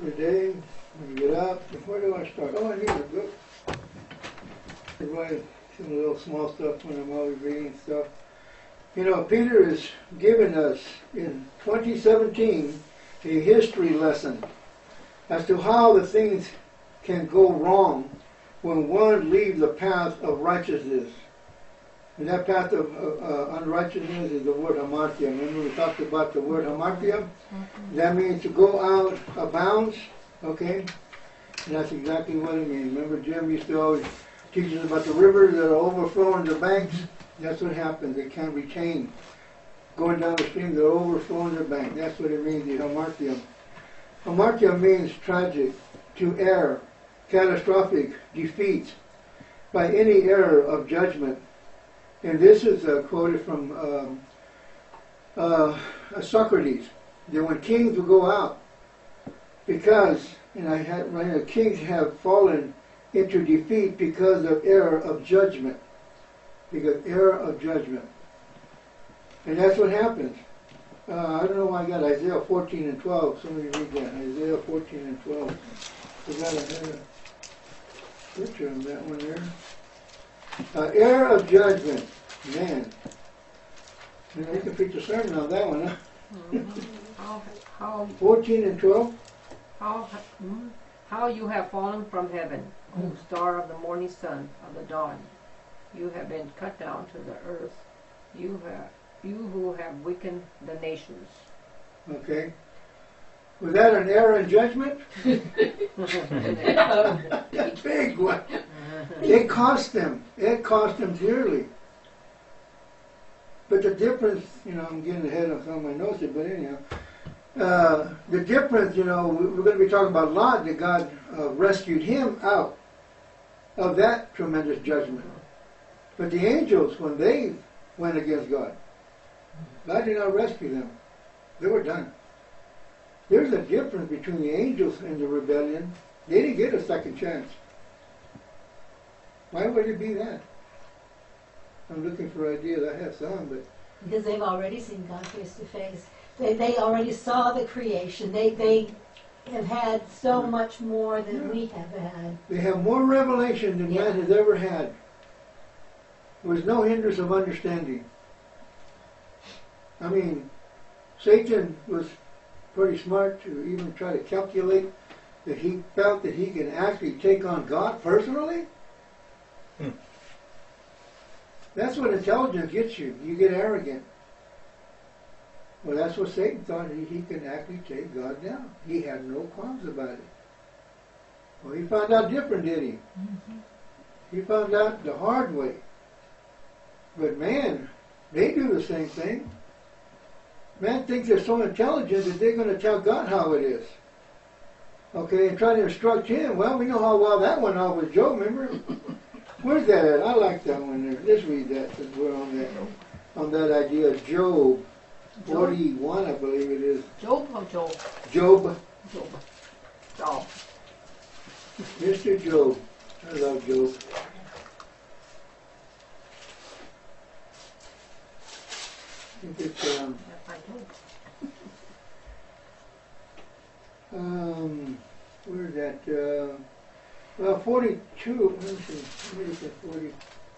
Every day, when you get up, where do I start? Oh, I need a book. I write some little small stuff when I'm always reading stuff. You know, Peter is giving us in 2017 a history lesson as to how the things can go wrong when one leaves the path of righteousness. And that path of unrighteousness is the word hamartia. Remember we talked about the word hamartia? Mm-hmm. That means to go out of bounds, okay? And that's exactly what it means. Remember Jim used to always teach us about the rivers that are overflowing the banks? That's what happens. They can't retain. Going down the stream, they're overflowing the bank. That's what it means, the hamartia. Hamartia means tragic, to err, catastrophic, defeat, by any error of judgment. And this is quoted from Socrates, that when kings will go out, because, and I had right here, kings have fallen into defeat because of error of judgment. Because error of judgment. And that's what happens. I don't know why I got Isaiah 14 and 12. Somebody read that. Isaiah 14 and 12. Forgot I had a picture of that one there. Error of judgment. Man. You know, you can preach a sermon on that one, huh? How 14 and 12. How you have fallen from heaven, O star of the morning sun of the dawn. You have been cut down to the earth. You who have weakened the nations. Okay. Was that an error in judgment? A big one. It cost them. It cost them dearly. But the difference, you know, I'm getting ahead of some of my notes here, but anyhow, the difference, you know, we're going to be talking about Lot, that God rescued him out of that tremendous judgment. But the angels, when they went against God, God did not rescue them. They were done. There's a difference between the angels and the rebellion. They didn't get a second chance. Why would it be that? I'm looking for ideas. I have some, but... Because they've already seen God face to face. They already saw the creation. They have had so much more than we have had. They have more revelation than man has ever had. There was no hindrance of understanding. I mean, Satan was pretty smart to even try to calculate that he felt that he can actually take on God personally. That's what intelligence gets you. You get arrogant. Well, that's what Satan thought. He can actually take God down. He had no qualms about it. Well, he found out different, did he? Mm-hmm. He found out the hard way. But man, they do the same thing. Man thinks they're so intelligent that they're going to tell God how it is. Okay, and try to instruct him. Well, we know how well that went off with Job, remember? Where's that at? I like that one there. Let's read that since we're on that idea of Job. 41, I believe it is. Job or Job? Job. Job. Mr. Job. I love Job. I think it's, where's that? Well, 42. Let me see. Let me look at 40.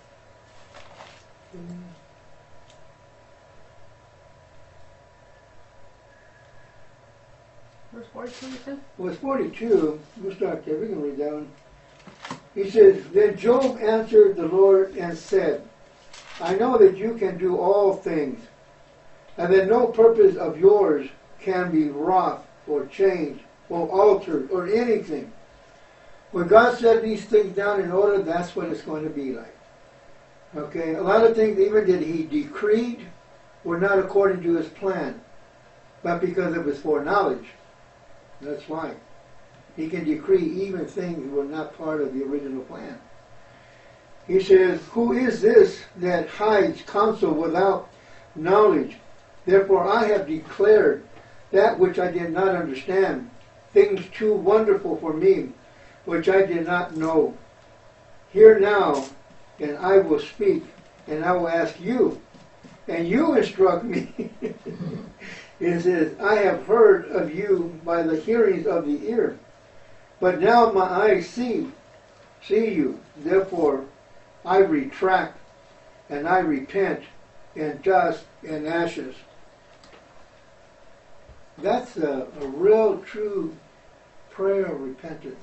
Verse 42, you said? Well, it's 42. We'll start there. We can read that one. He says, Then Job answered the Lord and said, I know that you can do all things, and that no purpose of yours can be wrought or changed or altered or anything. When God set these things down in order, that's what it's going to be like. Okay, a lot of things even that he decreed were not according to his plan, but because of his foreknowledge. That's why. He can decree even things that were not part of the original plan. He says, Who is this that hides counsel without knowledge? Therefore I have declared that which I did not understand, things too wonderful for me, which I did not know. Hear now, and I will speak, and I will ask you, and you instruct me. It says, I have heard of you by the hearings of the ear, but now my eyes see you. Therefore, I retract and I repent in dust and ashes. That's a real, true prayer of repentance.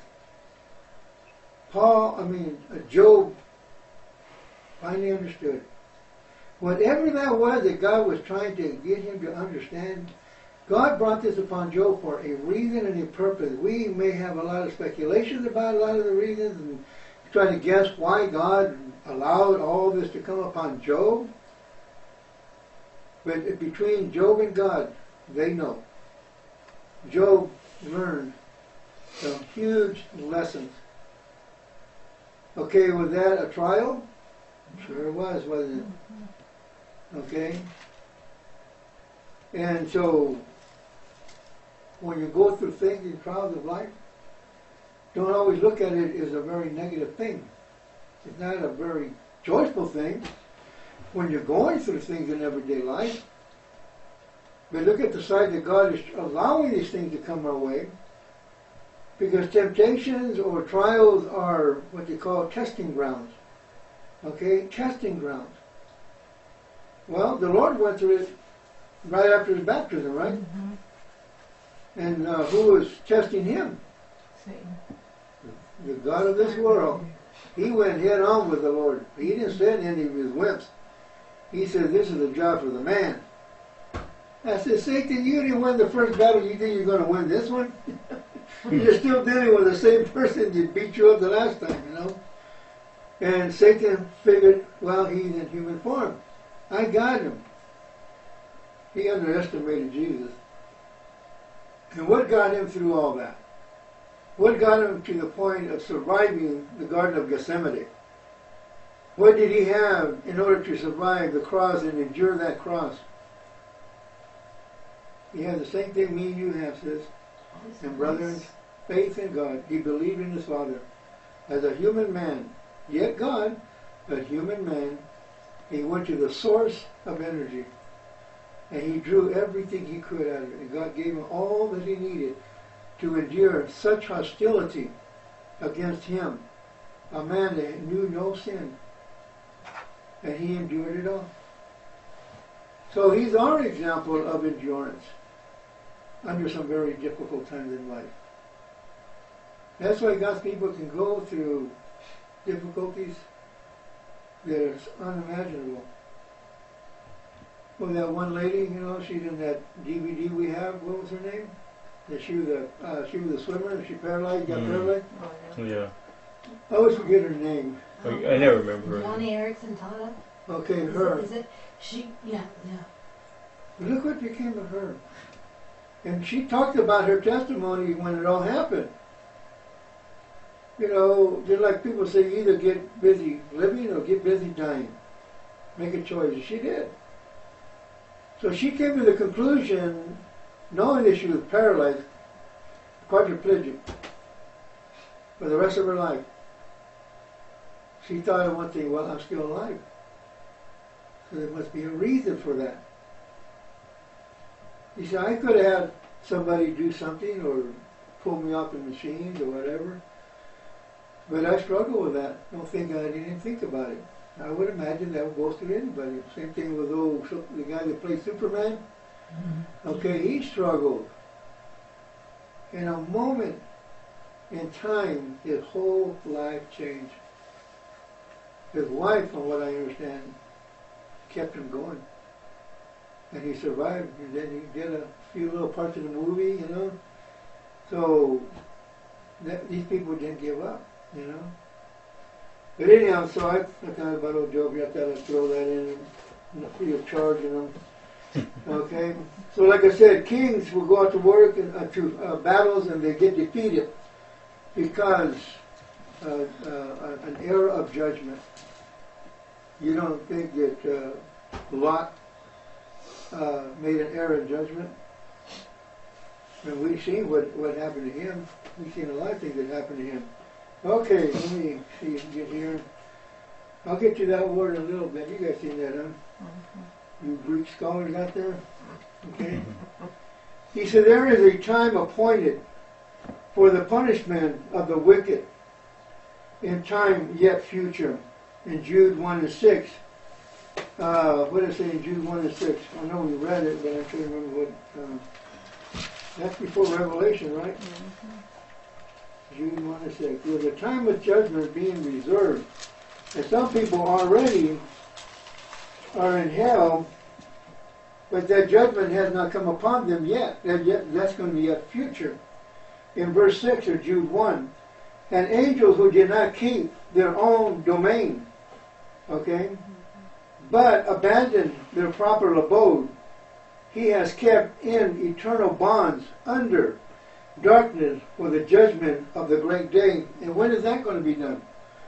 Job finally understood. Whatever that was that God was trying to get him to understand, God brought this upon Job for a reason and a purpose. We may have a lot of speculations about a lot of the reasons and try to guess why God allowed all this to come upon Job. But between Job and God, they know. Job learned some huge lessons. Okay, was that a trial? Sure it was, wasn't it? Okay? And so, when you go through things and trials of life, don't always look at it as a very negative thing. It's not a very joyful thing when you're going through things in everyday life. But look at the side that God is allowing these things to come our way, because temptations or trials are what they call testing grounds. Okay? Testing grounds. Well, the Lord went through it right after his baptism, right? Mm-hmm. And who was testing him? Satan. The God of this world. He went head on with the Lord. He didn't send any of his wimps. He said, this is a job for the man. I said, Satan, you didn't win the first battle. You think you're going to win this one? You're still dealing with the same person that beat you up the last time, you know. And Satan figured, well, he's in human form. I got him. He underestimated Jesus. And what got him through all that? What got him to the point of surviving the Garden of Gethsemane? What did he have in order to survive the cross and endure that cross? He had the same thing me and you have, sis. And brethren, faith in God. He believed in his Father. As a human man, yet God, but human man, he went to the source of energy. And he drew everything he could out of it. And God gave him all that he needed to endure such hostility against him, a man that knew no sin. And he endured it all. So he's our example of endurance under some very difficult times in life. That's why God's people can go through difficulties that are unimaginable. Well, that one lady, you know, she's in that DVD we have. What was her name? That she was a swimmer and she paralyzed, got paralyzed. Oh, Yeah. I always forget her name. I never remember her. Johnny Erickson Tata. Okay, her. Is it? She? Yeah. Look what became of her. And she talked about her testimony when it all happened. You know, just like people say, you either get busy living or get busy dying. Make a choice. And she did. So she came to the conclusion, knowing that she was paralyzed, quadriplegic, for the rest of her life. She thought of one thing, well, I'm still alive. So there must be a reason for that. He said, I could have had somebody do something or pull me off the machines or whatever. But I struggle with that. Don't think I didn't think about it. I would imagine that would go through anybody. Same thing with the guy that played Superman. Okay, he struggled. In a moment in time, his whole life changed. His wife, from what I understand, kept him going. And he survived. And then he did a few little parts of the movie, you know. So these people didn't give up, you know. But anyhow, so I thought about old Job. You have to throw that in free of charge, you know. Okay. So like I said, kings will go out to work and to battles, and they get defeated because an error of judgment. You don't think that Lot made an error in judgment? And we've seen what happened to him. We've seen a lot of things that happened to him. Okay, let me see if we get here. I'll get to that word in a little bit. You guys seen that, huh? you Greek scholars out there. Okay. He said, there is a time appointed for the punishment of the wicked in time yet future. In Jude 1 and 6. What did it say in Jude 1 and 6? I know we read it, but I can't remember what. That's before Revelation, right? Jude 1 and 6. With the time of judgment being reserved. And some people already are in hell, but that judgment has not come upon them yet. That's going to be yet future. In verse 6 of Jude 1. And angels who did not keep their own domain, okay, but abandoned their proper abode, he has kept in eternal bonds under darkness for the judgment of the great day. And when is that going to be done?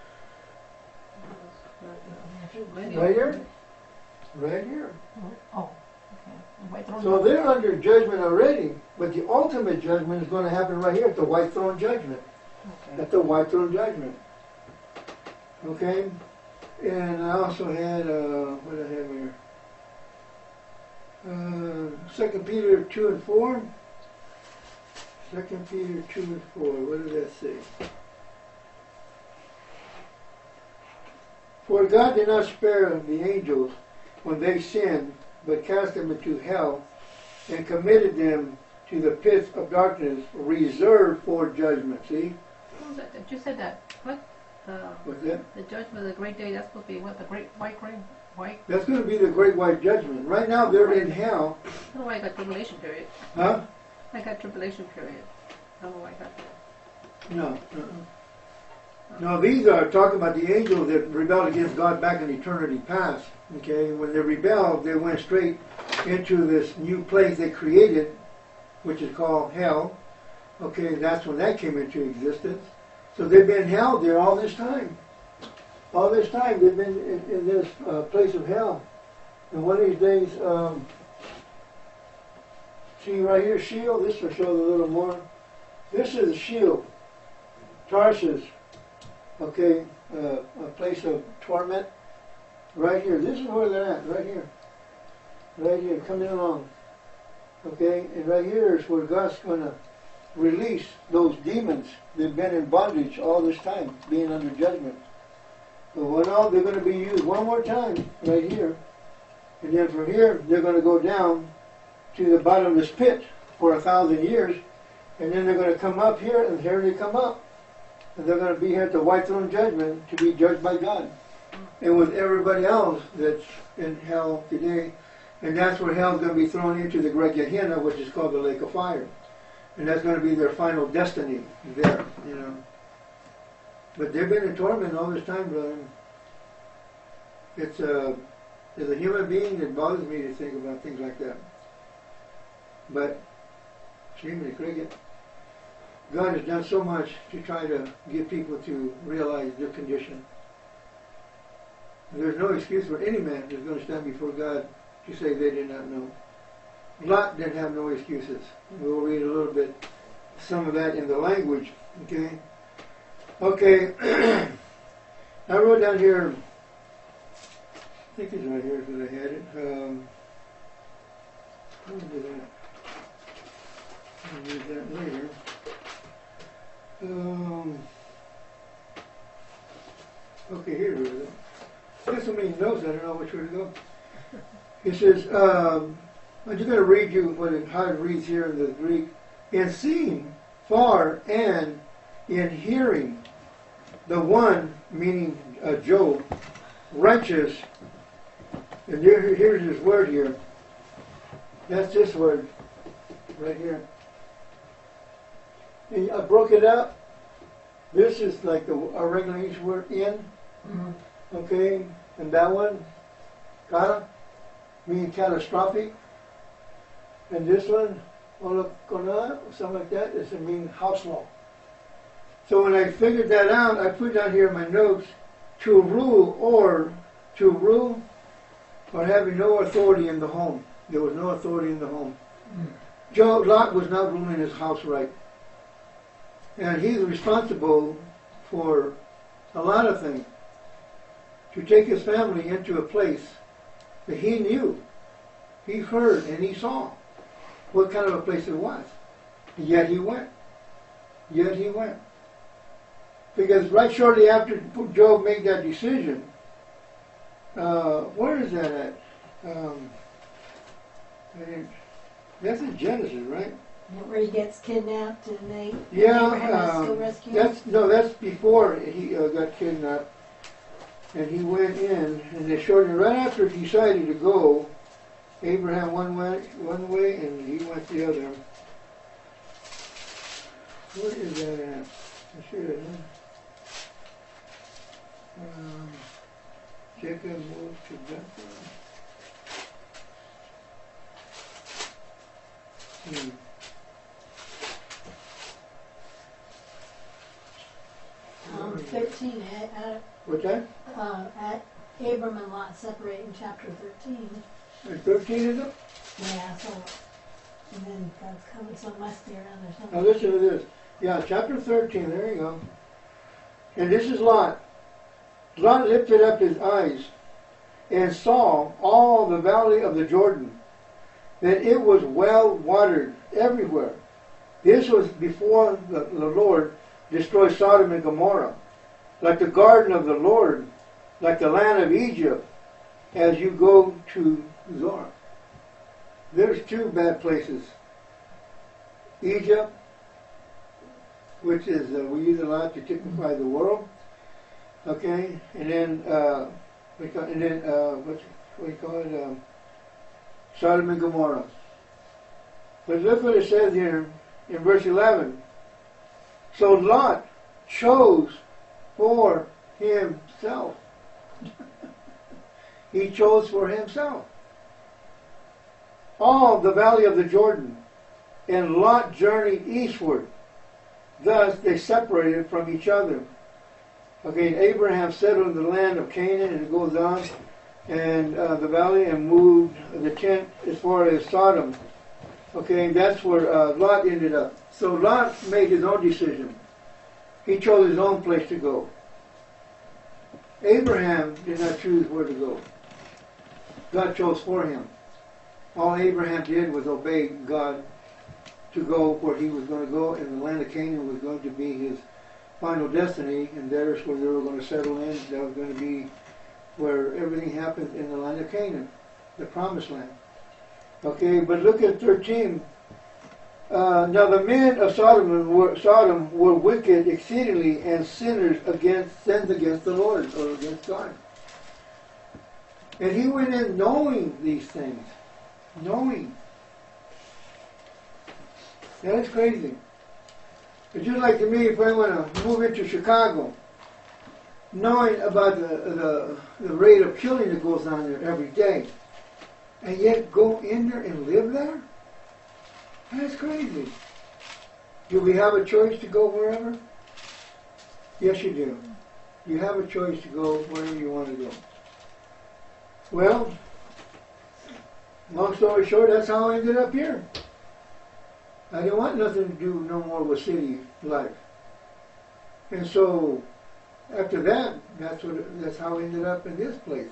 Right here? Right here. Oh, okay. So they're under judgment already, but the ultimate judgment is going to happen right here at the white throne judgment. Okay. At the white throne judgment. Okay? And I also had, what do I have here? 2 Peter 2 and 4. 2 Peter 2 and 4. What does that say? For God did not spare the angels when they sinned, but cast them into hell and committed them to the pits of darkness reserved for judgment. See? You said that. What? What's that? The judgment of the great day, that's supposed to be what? The great white rain? White? That's going to be the great white judgment. Right now they're in hell. I don't know why I got tribulation period. Huh? I got tribulation period. I don't know why I got that. No. No, these are talking about the angels that rebelled against God back in eternity past. Okay? When they rebelled, they went straight into this new place they created, which is called hell. Okay, that's when that came into existence. So they've been held there all this time. All this time they've been in this place of hell. And one of these days, see right here, Sheol. This will show a little more. This is Sheol, Tarshish. Okay, a place of torment. Right here. This is where they're at. Right here. Right here, coming along. Okay, and right here is where God's going to release those demons that have been in bondage all this time, being under judgment. But when all they're going to be used one more time, right here, and then from here they're going to go down to the bottomless pit for 1,000 years, and then they're going to come up here, and here they come up, and they're going to be here at the white throne judgment to be judged by God, and with everybody else that's in hell today. And that's where hell's going to be thrown into the great Gehenna, which is called the lake of fire. And that's going to be their final destiny there, you know. But they've been in torment all this time, brother. It's as a human being, it bothers me to think about things like that. But, Jiminy Cricket, God has done so much to try to get people to realize their condition. There's no excuse for any man who's going to stand before God to say they did not know. Lot didn't have no excuses. We'll read a little bit, some of that in the language, okay? Okay, I wrote down here, I think it's right here because I had it. I'll do that. I'll use that later. Okay, here it is. There's so many notes, I don't know which way to go. It says, I'm just going to read you how it reads here in the Greek. In seeing far and in hearing, the one, meaning Job, wrenches, and here's his word here. That's this word, right here. And I broke it up. This is like our regular English word, in. Mm-hmm. Okay, and that one, kata, meaning catastrophic. And this one, olakona, something like that, is mean house law. So when I figured that out, I put down here in my notes, to rule or having no authority in the home. There was no authority in the home. Lot was not ruling his house right. And he's responsible for a lot of things. To take his family into a place that he knew He heard and he saw what kind of a place it was. Yet he went. Yet he went. Because right shortly after Job made that decision, where is that at? That's in Genesis, right? Where he gets kidnapped and Abraham has to go rescue him? That's before he got kidnapped, and he went in, and they showed him right after he decided to go. Abraham one way, and he went the other. Where is that at? I should have known. Jacob moved to Bethel. Hmm. 13, What's that? at Abram and Lot separate in chapter 13. 13 is it? Yeah, so, and then God's coming, so it must be around there Now somewhere. listen to this. Yeah, chapter 13, there you go. And this is Lot. Lot lifted up his eyes and saw all the valley of the Jordan, that it was well watered everywhere. This was before the Lord destroyed Sodom and Gomorrah, like the garden of the Lord, like the land of Egypt, as you go to Zoar. There's two bad places. Egypt, which is we use a lot to typify the world. Okay, and then what do you call it? Sodom and Gomorrah. But look what it says here in verse 11. So Lot chose for himself. He chose for himself all the valley of the Jordan, and Lot journeyed eastward. Thus they separated from each other. Okay, Abraham settled in the land of Canaan, and it goes on, and the valley, and moved the tent as far as Sodom. Okay, that's where Lot ended up. So Lot made his own decision. He chose his own place to go. Abraham did not choose where to go. God chose for him. All Abraham did was obey God to go where he was going to go, and the land of Canaan was going to be his final destiny, and there's where they were going to settle in. That was going to be where everything happened in the land of Canaan, the promised land. Okay, but look at 13. Now the men of Sodom were wicked exceedingly, and sins against the Lord, or against God. And he went in knowing these things. Knowing. That's crazy. It's just like to me, if I want to move into Chicago, knowing about the rate of killing that goes on there every day, and yet go in there and live there? That's crazy. Do we have a choice to go wherever? Yes, you do. You have a choice to go wherever you want to go. Well, long story short, that's how I ended up here. I didn't want nothing to do no more with city life. And so, after that, that's how I ended up in this place.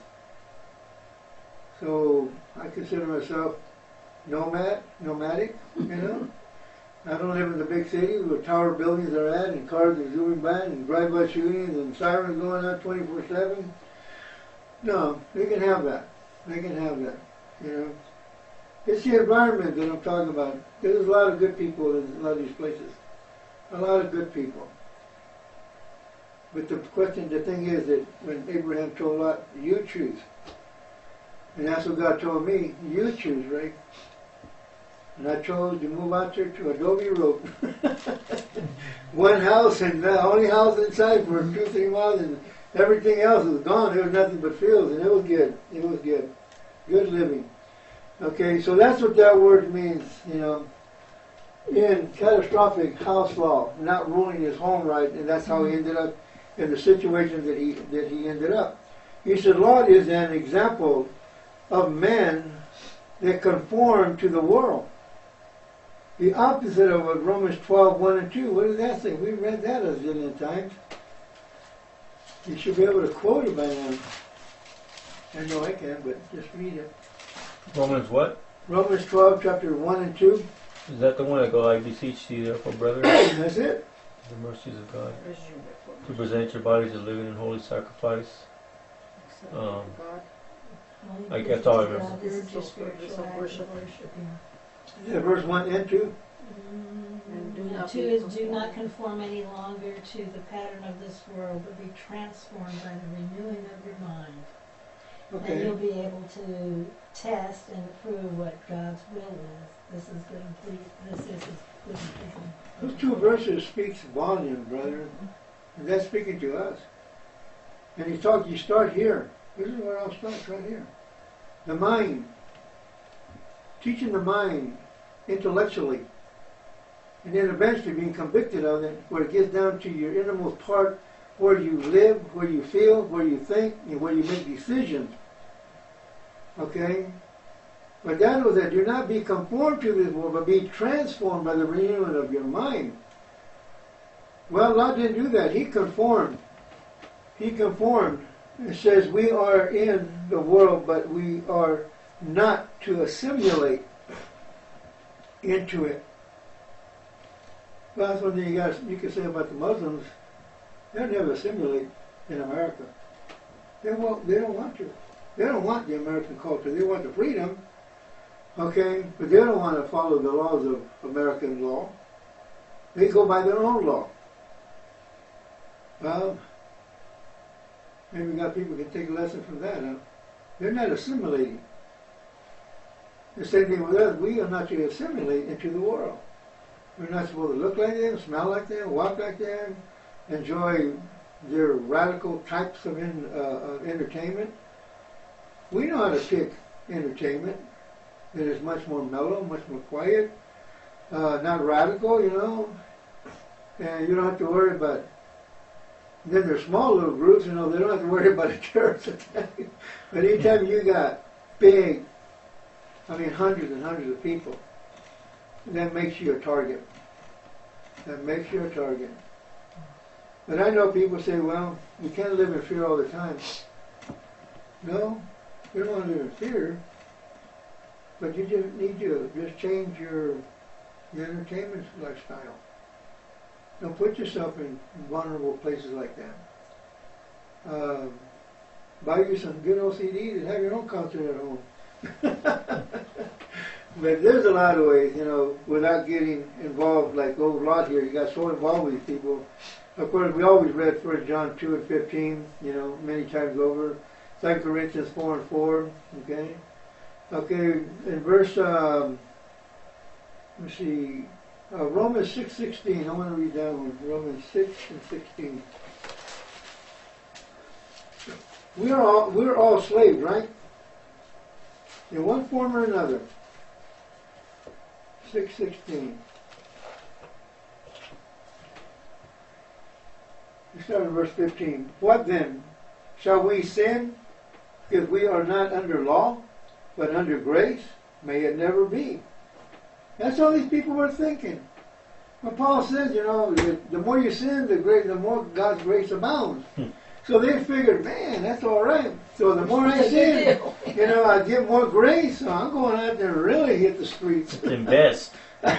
So, I consider myself nomadic, you know. I don't live in the big city where tower buildings are at, and cars are zooming by, and drive-by shootings, and sirens going on 24/7. No, they can have that. They can have that, you know. It's the environment that I'm talking about. There's a lot of good people in a lot of these places. A lot of good people. But the thing is that when Abraham told Lot, you choose. And that's what God told me, you choose, right? And I chose to move out there to Adobe Road. One house, and the only house inside for 2-3 miles, and everything else was gone. There was nothing but fields, and it was good. It was good. Good living. Okay, so that's what that word means, you know. In catastrophic house fall, not ruling his home right, and that's how he ended up in the situation that he ended up. He said Lot is an example of men that conform to the world. The opposite of what Romans 12:1 and 2. What does that say? We read that a zillion times. You should be able to quote it by now. I know I can, but just read it. Romans what? Romans 12, chapter 1 and 2. Is that the one that go, I beseech thee, therefore, brethren, That's it. the mercies of God, Where's your report? to present your bodies a living and holy sacrifice. Acceptable to God. I guess all I remember. God, this is Spiritual your spiritual service of act of worship. worship. Yeah, verse 1 and 2. And do And not 2 be is, do conformed. not conform any longer to the pattern of this world, but be transformed by the renewing of your mind. And Okay. you'll be able to test and approve what God's will is. This is good and pleasing. This is his good and pleasing. Those two verses speaks volume, brother. And that's speaking to us. And you start here. This is where I'll start, right here. The mind. Teaching the mind intellectually. And then eventually being convicted of it, where it gets down to your innermost part, where you live, where you feel, where you think, and where you make decisions. Okay? But that was that do not be conformed to this world, but be transformed by the renewing of your mind. Well, Lot didn't do that. He conformed. He conformed. It says we are in the world, but we are not to assimilate into it. Well, that's one thing you can say about the Muslims. They'll never assimilate in America. They don't want to. They don't want the American culture. They want the freedom. Okay, but they don't want to follow the laws of American law. They go by their own law. Well, maybe we got people who can take a lesson from that. Huh? They're not assimilating. The same thing with us. We are not to assimilate into the world. We're not supposed to look like them, smell like them, walk like them, enjoy their radical types of entertainment. We know how to pick entertainment that is much more mellow, much more quiet, not radical, and you don't have to worry about. Then there's small little groups, they don't have to worry about a terrorist attack. But anytime you got big, hundreds and hundreds of people, that makes you a target. That makes you a target. But I know people say, well, you can't live in fear all the time. No, you don't want to live in fear. But you just need to just change your entertainment lifestyle. Don't put yourself in vulnerable places like that. Buy you some good old CDs and have your own concert at home. But there's a lot of ways, without getting involved like old Lot here. You got so involved with these people. Of course, we always read 1 John 2 and 15, many times over. 2 Corinthians 4 and 4, okay? Okay, in verse, Romans 6:16. I want to read that one. Romans 6 and 16. We're all slaves, right? In one form or another. 6:16. We start in verse 15. What then? Shall we sin if we are not under law, but under grace? May it never be. That's all these people were thinking. Well, Paul says, the more you sin, the more God's grace abounds. So they figured, man, that's all right. So the more I sin, I get more grace. So I'm going out there and really hit the streets. Invest.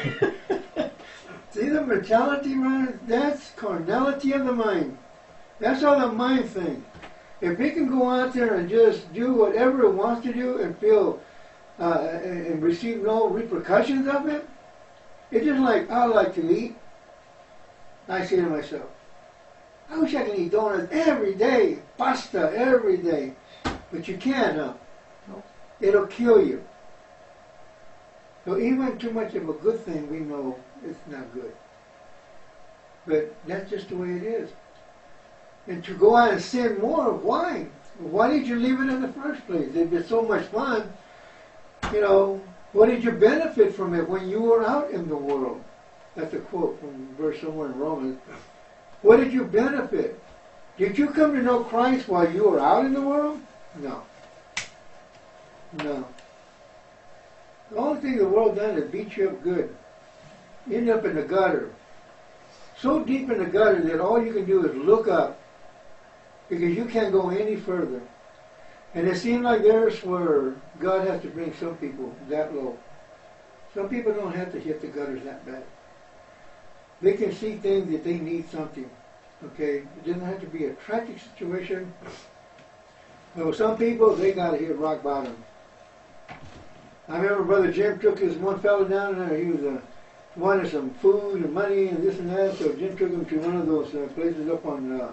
See the mentality, man? That's carnality of the mind. That's how the mind thinks. If it can go out there and just do whatever it wants to do and feel and receive no repercussions of it, it's just like, I like to eat. I say to myself, I wish I could eat donuts every day, pasta every day. But you can't, huh? No. It'll kill you. So even too much of a good thing, we know it's not good. But that's just the way it is. And to go out and sin more, why? Why did you leave it in the first place? If it's so much fun, what did you benefit from it when you were out in the world? That's a quote from verse somewhere in Romans. What did you benefit? Did you come to know Christ while you were out in the world? No. No. The only thing the world done is beat you up good. You end up in the gutter. So deep in the gutter that all you can do is look up because you can't go any further. And it seems like there's where God has to bring some people that low. Some people don't have to hit the gutters that bad. They can see things that they need something. Okay? It doesn't have to be a tragic situation. But with some people, they got to hit rock bottom. I remember Brother Jim took his one fellow down there. He was wanted some food and money and this and that. So Jim took him to one of those places up on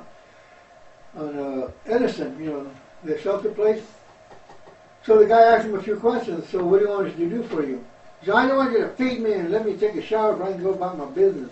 Edison, you know, the shelter place. So the guy asked him a few questions. So what do you want us to do for you? He said, I don't want you to feed me and let me take a shower so I can go about my business.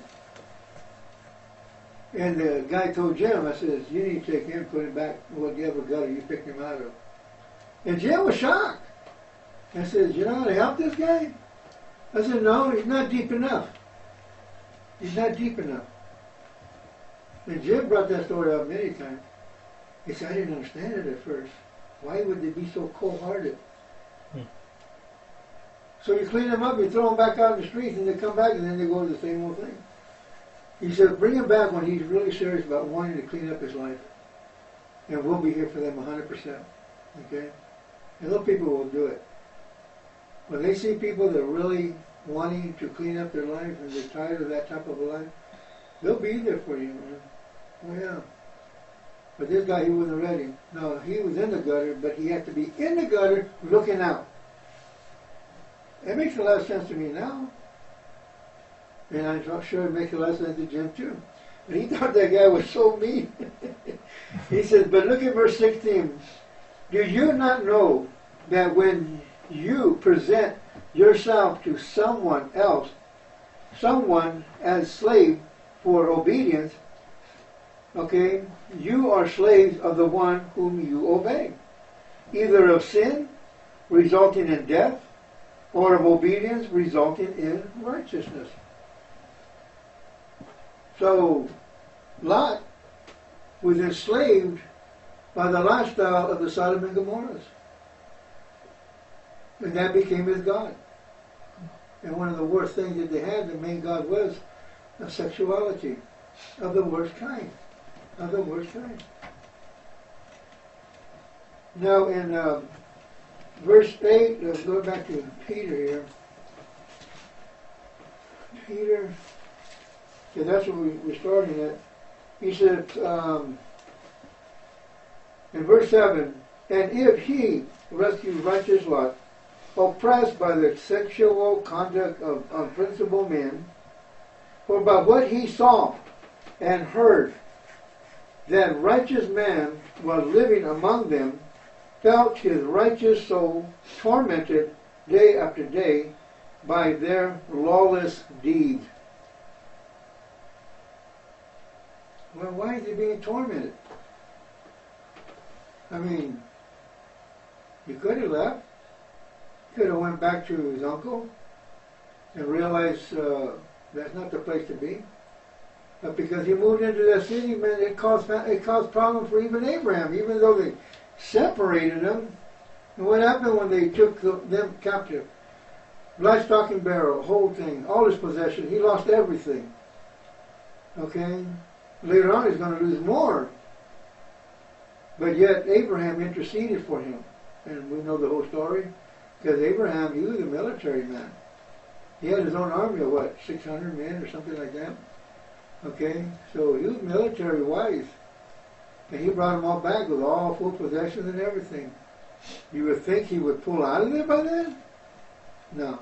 And the guy told Jim, I says, you need to take him and put him back in whatever gutter you picked him out of. And Jim was shocked. I said, you know how to help this guy? I said, no, he's not deep enough. He's not deep enough. And Jim brought that story up many times. He said, I didn't understand it at first. Why would they be so cold-hearted? So you clean them up, you throw them back out in the streets, and they come back, and then they go to the same old thing. He said, bring him back when he's really serious about wanting to clean up his life. And we'll be here for them 100%. Okay? And those people will do it. When they see people that are really wanting to clean up their life and they're tired of that type of a life, they'll be there for you, man. Oh, yeah. But this guy, he wasn't ready. No, he was in the gutter, but he had to be in the gutter looking out. It makes a lot of sense to me now. And I'm sure it makes a lot of sense to Jim too. But he thought that guy was so mean. He said, but look at verse 16. Do you not know that when you present yourself to someone else, someone as slave for obedience, okay, you are slaves of the one whom you obey, either of sin resulting in death or of obedience resulting in righteousness. So Lot was enslaved by the lifestyle of the Sodom and Gomorrahs. And that became his God. And one of the worst things that they had, the main God was sexuality of the worst kind. Of the worst kind. Now in verse 8, let's go back to Peter here. Peter, yeah, that's what we're starting at. He said in verse 7, and if he rescued righteous Lot, oppressed by the sexual conduct of unprincipled men, for by what he saw and heard, that righteous man was living among them, felt his righteous soul tormented day after day by their lawless deeds. Well, why is he being tormented? I mean, he could have left. Could have went back to his uncle and realized that's not the place to be. But because he moved into that city, man, it caused problems for even Abraham, even though they separated them. And what happened when they took them captive? Livestock and barrel, whole thing, all his possessions. He lost everything. Okay? Later on he's going to lose more. But yet Abraham interceded for him. And we know the whole story. Because Abraham, he was a military man. He had his own army of what, 600 men or something like that? Okay? So he was military wise. And he brought them all back with all full possessions and everything. You would think he would pull out of there by then? No.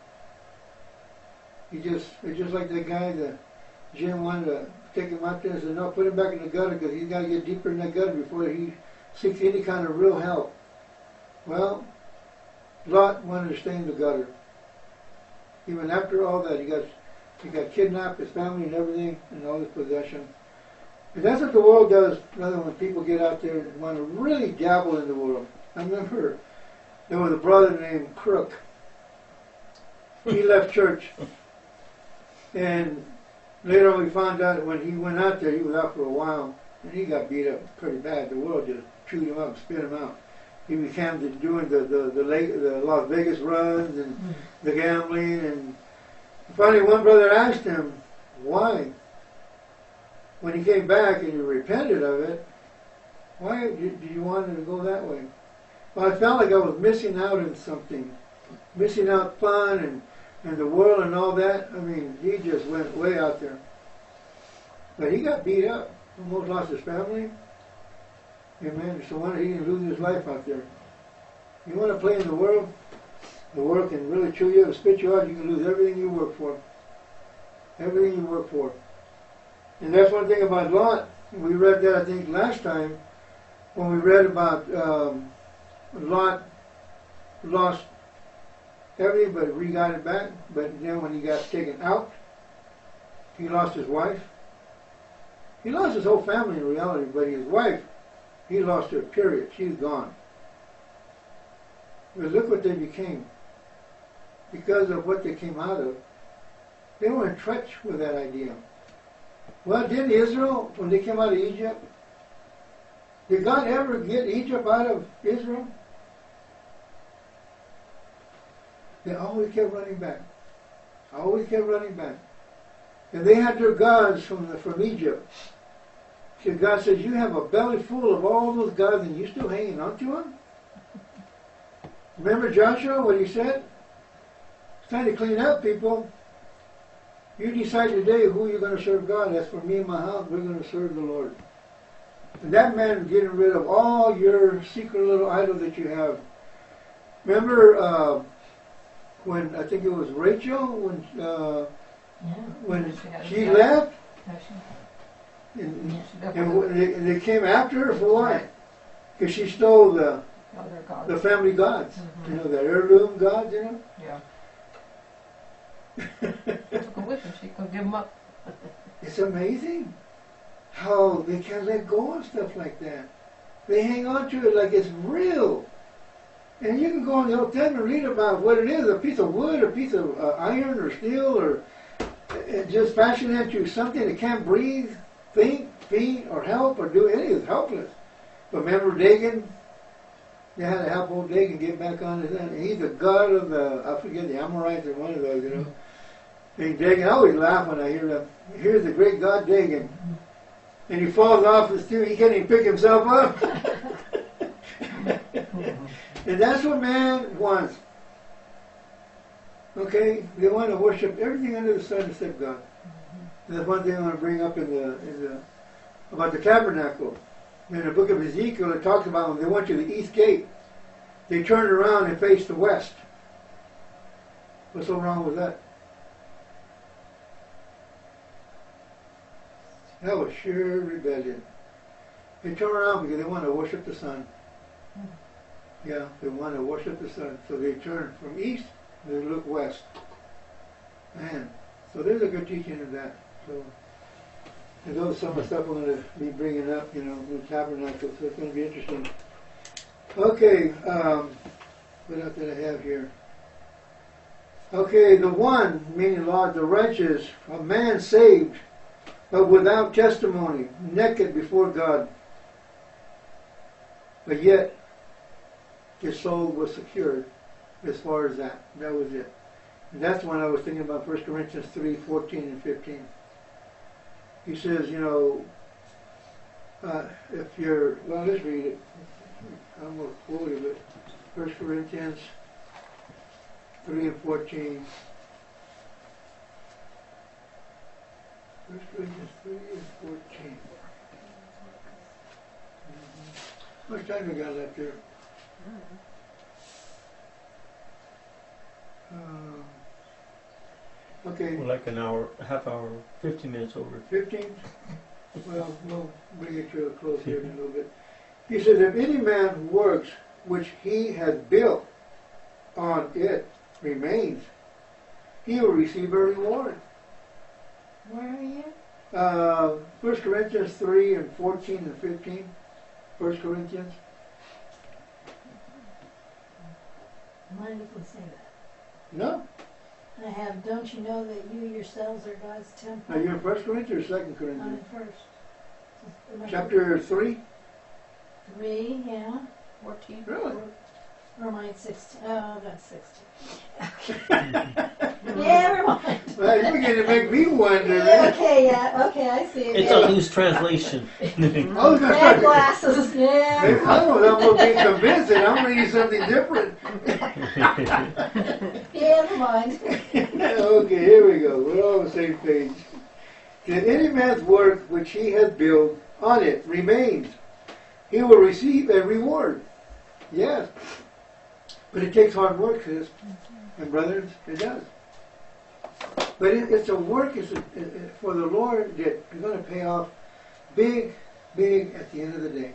It's just like that guy that Jim wanted to take him out there and said, no, put him back in the gutter because he's got to get deeper in that gutter before he seeks any kind of real help. Well, Lot wanted to stay in the gutter. Even after all that, he got kidnapped, his family and everything, and all his possession. And that's what the world does, brother, when people get out there and want to really dabble in the world. I remember there was a brother named Crook. He left church. And later on we found out when he went out there, he was out for a while, and he got beat up pretty bad. The world just chewed him up, spit him out. He began doing the Las Vegas runs and the gambling. And finally one brother asked him, why? When he came back and he repented of it, why did you want him to go that way? Well, I felt like I was missing out on something, missing out fun and the world and all that. I mean, he just went way out there. But he got beat up, almost lost his family. Amen. So why he didn't lose his life out there? You want to play in the world can really chew you up, spit you out. You can lose everything you work for. Everything you work for. And that's one thing about Lot. We read that, I think, last time when we read about Lot lost everything, but he got it back. But then when he got taken out, he lost his wife. He lost his whole family in reality, but his wife, he lost her, period. She's gone. But look what they became. Because of what they came out of, they were in touch with that idea. Well, didn't Israel, when they came out of Egypt, did God ever get Egypt out of Israel? They always kept running back. Always kept running back. And they had their gods from Egypt. So God says, you have a belly full of all those gods and you're still hanging on to them? Remember Joshua, what he said? It's time to clean up, people. You decide today who you're going to serve God. As for me and my house, we're going to serve the Lord. And that man getting rid of all your secret little idols that you have. Remember when, I think it was Rachel, when she left? And they came after her for what? Because she stole the family gods. Mm-hmm. You know, the heirloom gods, you know? Yeah. Took them with them. She couldn't give them up. It's amazing how they can let go of stuff like that. They hang on to it like it's real. And you can go in the Old Testament and read about what it is, a piece of wood, a piece of iron or steel, or just fashion into something that can't breathe, think, feed, or help, or do anything. It's helpless. But remember Dagon? They had to help old Dagon get back on his end. He's the god of I forget, the Amorites or one of those, you know. And Dagon, I always laugh when I hear that. Here's the great god Dagon. And he falls off his tune, he can't even pick himself up. And that's what man wants. Okay? They want to worship everything under the sun except God. And that's one thing I want to bring up about the tabernacle. In the book of Ezekiel, it talks about when they went to the east gate, they turned around and faced the west. What's so wrong with that? That was sheer rebellion. They turned around because they wanted to worship the sun. Yeah, they wanted to worship the sun. So they turned from east, and they looked west. Man, so there's a good teaching in that. So, and those some of the stuff I'm going to be bringing up, you know, in the tabernacle, so it's going to be interesting. Okay, what else did I have here? Okay, the one, meaning Lord, the righteous, a man saved, but without testimony, naked before God. But yet, his soul was secured as far as that. That was it. And that's when I was thinking about 1 Corinthians 3:14 and 15. He says, you know, if you're, well, let's read it. I'm going to quote it, but 1 Corinthians 3 and 14. 1 Corinthians 3 and 14. How much time we got left here? Okay. Well, like an hour, half hour, 15 minutes over. 15? Well, we'll bring it to a close here in a little bit. He says, if any man works which he has built on it remains, he will receive a reward. Where are you? 1 Corinthians 3 and 14 and 15. 1 Corinthians. Mind if we say that? No. I have, don't you know that you yourselves are God's temple? Are you in 1 Corinthians or 2 I'm Corinthians? first. Chapter 3? 3, yeah. 14. Really? Or mine's 16. Oh, that's 16. Yeah, never mind. Well, you're beginning to make me wonder. Okay, I see it. It's a loose translation. I was gonna Bad start. glasses, yeah. Maybe, I don't know. I'm gonna be convinced that I'm reading something different. Yeah, never mind. Okay, here we go. We're all on the same page. If any man's work which he has built on it remains, he will receive a reward. Yes. But it takes hard work, sis. And brothers, it does. But it's a work for the Lord that is going to pay off big, big at the end of the day.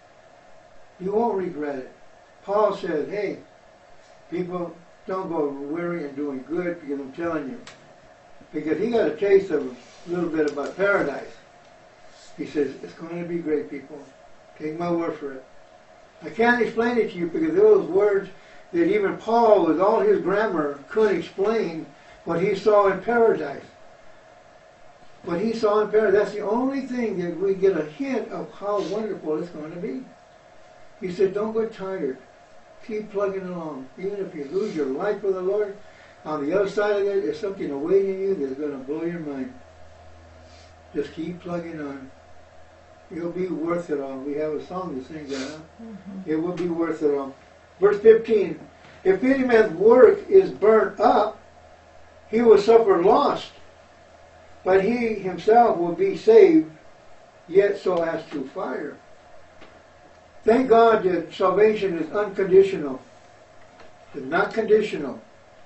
You won't regret it. Paul says, hey, people, don't go weary and doing good, because I'm telling you. Because he got a taste of a little bit about paradise. He says, it's going to be great, people. Take my word for it. I can't explain it to you because those words that even Paul, with all his grammar, couldn't explain what he saw in paradise. What he saw in paradise, that's the only thing that we get a hint of how wonderful it's going to be. He said, don't get tired. Keep plugging along. Even if you lose your life for the Lord, on the other side of it, there's something awaiting you that's going to blow your mind. Just keep plugging on. It'll be worth it all. We have a song that sings that, huh? It will be worth it all. Verse 15, if any man's work is burnt up, he will suffer loss, but he himself will be saved, yet so as to fire. Thank God that salvation is unconditional. It's not conditional.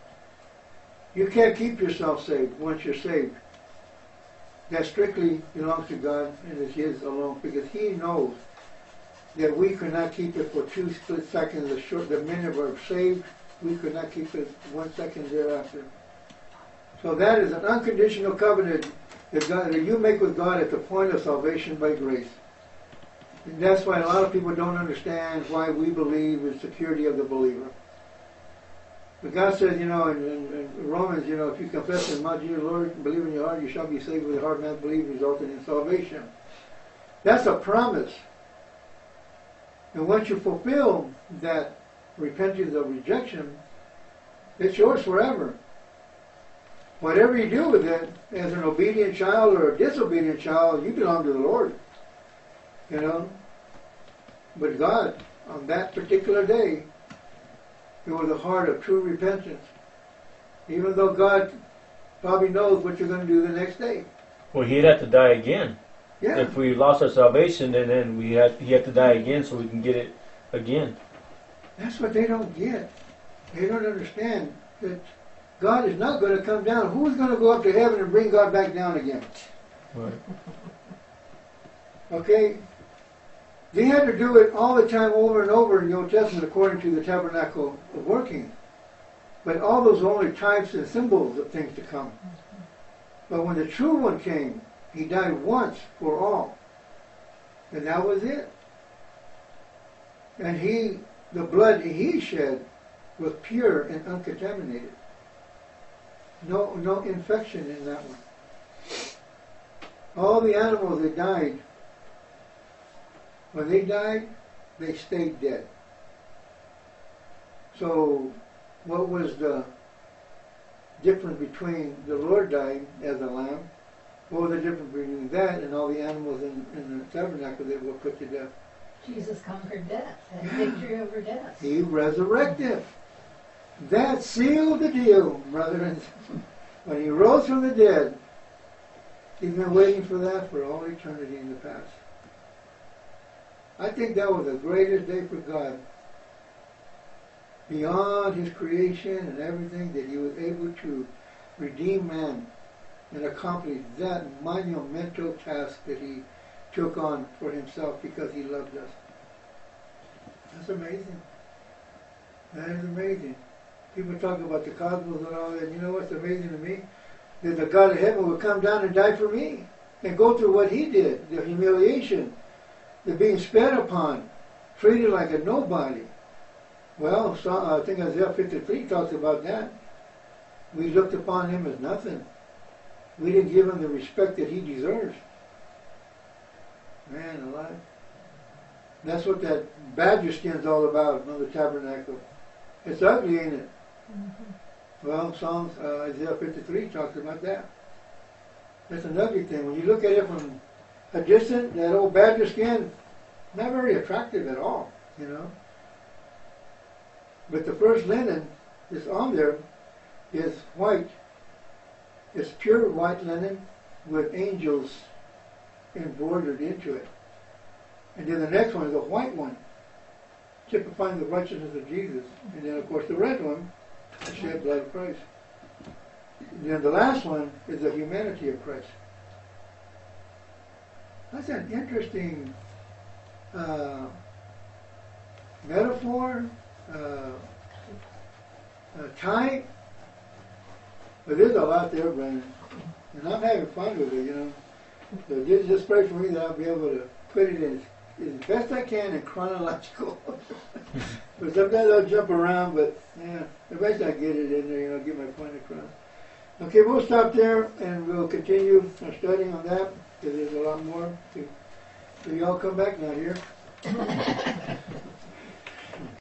You can't keep yourself saved once you're saved. That strictly belongs to God and is His alone, because He knows that we could not keep it for 2 split seconds. The minute we're saved, we could not keep it 1 second thereafter. So that is an unconditional covenant that you make with God at the point of salvation by grace. And that's why a lot of people don't understand why we believe in the security of the believer. But God says, in Romans, if you confess in mouth Jesus Lord and believe in your heart, you shall be saved. With the heart man believe, resulting in salvation. That's a promise. And once you fulfill that repentance of rejection, it's yours forever. Whatever you do with it, as an obedient child or a disobedient child, you belong to the Lord. But God, on that particular day, it was a heart of true repentance. Even though God probably knows what you're going to do the next day. Well, he'd have to die again. Yeah. If we lost our salvation, then he had to die again so we can get it again. That's what they don't get. They don't understand that God is not going to come down. Who's going to go up to heaven and bring God back down again? Right. Okay? They had to do it all the time over and over in the Old Testament according to the tabernacle of working. But all those are only types and symbols of things to come. But when the true one came, he died once for all. And that was it. And the blood he shed was pure and uncontaminated. No infection in that one. All the animals that died, when they died, they stayed dead. So, what was the difference between the Lord dying as a lamb? What was the difference between that and all the animals in the tabernacle that were put to death? Jesus conquered death, had victory over death. He resurrected. That sealed the deal, brethren. When he rose from the dead, he's been waiting for that for all eternity in the past. I think that was the greatest day for God. Beyond his creation and everything, that he was able to redeem man and accomplish that monumental task that he took on for himself because he loved us. That's amazing. That is amazing. People talk about the cosmos and all that. You know what's amazing to me? That the God of heaven would come down and die for me and go through what he did, the humiliation, the being spat upon, treated like a nobody. Well, I think Isaiah 53 talks about that. We looked upon him as nothing. We didn't give him the respect that he deserves. Man alive. That's what that badger skin's all about on the tabernacle. It's ugly, ain't it? Well, Psalms, Isaiah 53 talks about that. That's an ugly thing. When you look at it from a distance, that old badger skin, not very attractive at all, you know. But the first linen that's on there is white. It's pure white linen with angels embroidered into it. And then the next one is a white one, typifying the righteousness of Jesus. And then, of course, the red one, the shed blood of Christ. And then the last one is the humanity of Christ. That's an interesting metaphor, type. But there's a lot there, Brandon. And I'm having fun with it, you know. So just pray for me that I'll be able to put it in as best I can in chronological. But sometimes I'll jump around, but yeah, eventually I get it in there, you know, get my point across. Okay, we'll stop there and we'll continue our studying on that because there's a lot more. So y'all come back now here.